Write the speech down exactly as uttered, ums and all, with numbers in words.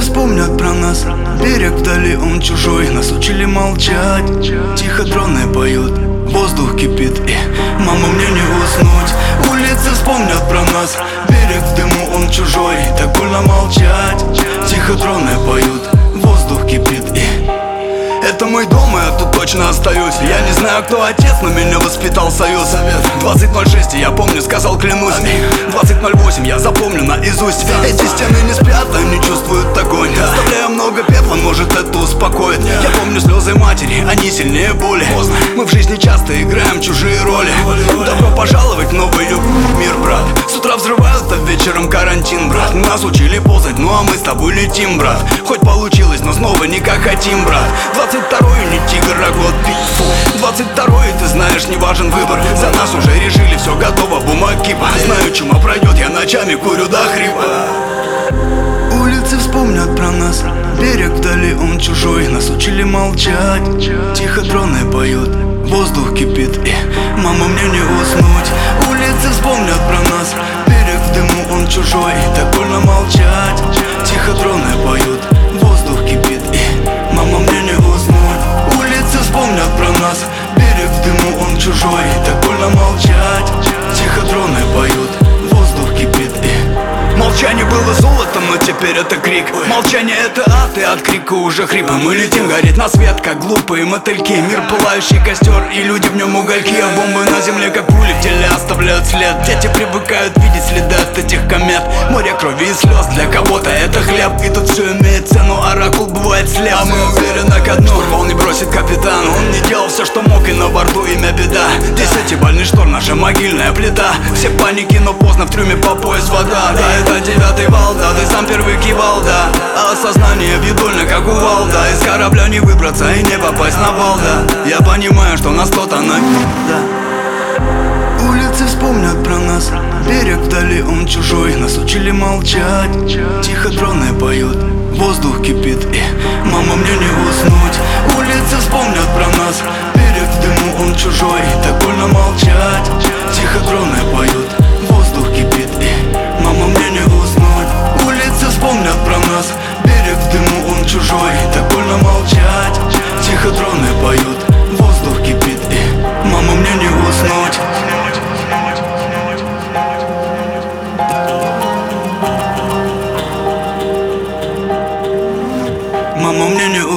вспомнят про нас. Берег вдали, он чужой. Нас учили молчать. Тихо дроны поют, воздух кипит, и мама, мне не уснуть. Улицы вспомнят про нас. Берег в дыму, он чужой. Так больно молчать. Тихо дроны поют, воздух кипит, и это мой дом, и я тут точно остаюсь. Я не знаю, кто отец, но меня воспитал союз. Двадцать ноль шесть, я помню, сказал, клянусь. Двадцать ноль восемь, я запомню наизусть. Эти стены не спят, они чувствуют огонь. Оставляя много пепла, может это успокоит. Я помню слезы матери, они сильнее боли. Мы в жизни часто играем чужие роли. Добро пожаловать в новый мир, брат. С утра взрывают, а вечером карантин, брат. Нас учили ползать, ну а мы с тобой летим, брат. Хоть получилось, но снова не как хотим, брат. Двадцать второй не тигр, а год пик. Двадцать второй, ты знаешь, не важен выбор. За нас уже решили, все готово, бумаг кипа. Знаю, чума пройдет, я ночами курю до хрипа. Улицы вспомнят про нас. Берег вдали, он чужой. Нас учили молчать. Тихо дроны поют, воздух кипит, и мама, мне не уснуть. Улицы вспомнят про нас. Берег в дыму, он чужой. Так больно молчать. Тихо дроны поют, воздух кипит, и мама, мне не уснуть. Улицы вспомнят про нас. Берег в дыму, он чужой. Так больно молчать. Тихо дроны поют, воздух кипит, и молчание было золотом, но теперь это крик. Молчание это ад, и от крика уже хрип. Мы летим, горит на свет, как глупые мотыльки. Мир пылающий костер, и люди в нем угольки. А бомбы на земле, как пули в теле, оставляют след. Дети привыкают видеть следы от этих комет. Море крови и слез, для кого-то это хлеб. И тут все имеет цену, оракул бывает слеп. А мы уверены ко дну, штурвал не бросит капитан. Он не делал все, что мог, и на борту имя беда. Десятибальный шторм, наша могильная плита. Все паники, но поздно, в трюме по пояс вода. Да, это девятый вал, да, ты сам первый кивал, да. А осознание бьет как кувалда. Из корабля не выбраться и не попасть на бал, да. Я понимаю, что нас кто-то на... да. Улицы вспомнят про нас. Берег вдали, он чужой. Нас учили молчать. Тихо дроны поют, воздух кипит, и мама, мне не уснуть. Улицы вспомнят про нас. Берег в дыму, он чужой. Так больно молчать. Тихо дроны поют, воздух кипит, и мама, мне не уснуть. Улицы вспомнят про нас. Берег в дыму, он чужой. Так больно молчать. Тихо дроны поют, воздух кипит, и мама, мне не уснуть. Мама, мне не